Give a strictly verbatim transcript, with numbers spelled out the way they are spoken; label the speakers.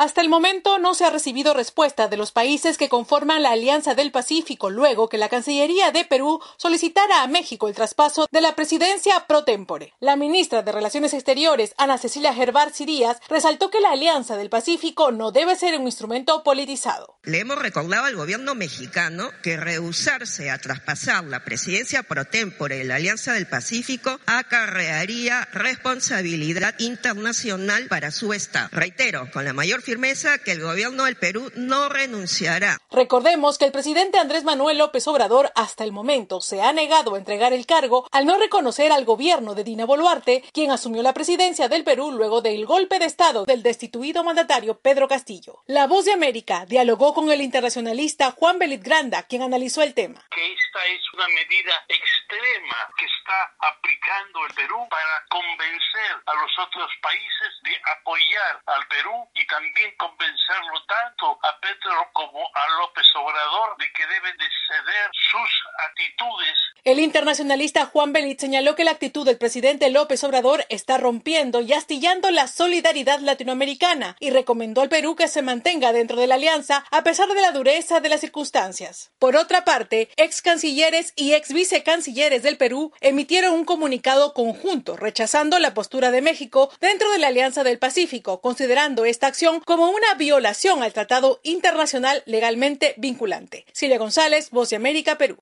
Speaker 1: Hasta el momento no se ha recibido respuesta de los países que conforman la Alianza del Pacífico, luego que la Cancillería de Perú solicitara a México el traspaso de la presidencia pro tempore. La ministra de Relaciones Exteriores, Ana Cecilia Gervarzi Díaz, resaltó que la Alianza del Pacífico no debe ser un instrumento politizado.
Speaker 2: Le hemos recordado al gobierno mexicano que rehusarse a traspasar la presidencia pro tempore de la Alianza del Pacífico acarrearía responsabilidad internacional para su Estado. Reitero, con la mayor firmeza que el gobierno del Perú no renunciará.
Speaker 1: Recordemos que el presidente Andrés Manuel López Obrador hasta el momento se ha negado a entregar el cargo al no reconocer al gobierno de Dina Boluarte, quien asumió la presidencia del Perú luego del golpe de estado del destituido mandatario Pedro Castillo. La Voz de América dialogó con el internacionalista Juan Belit Granda, quien analizó el tema.
Speaker 3: Que esta es una medida extrema que está aplicando el Perú para convencer a los otros países de apoyar al Perú y también convencerlo tanto a Petro como a López Obrador de que deben de ceder sus actitudes.
Speaker 1: El internacionalista Juan Belit señaló que la actitud del presidente López Obrador está rompiendo y astillando la solidaridad latinoamericana y recomendó al Perú que se mantenga dentro de la alianza a pesar de la dureza de las circunstancias. Por otra parte, ex cancilleres y ex vicecancilleres del Perú emitieron un comunicado conjunto rechazando la postura de México dentro de la Alianza del Pacífico, considerando esta acción como una violación al tratado internacional legalmente vinculante. Silvia González, Voz de América, Perú.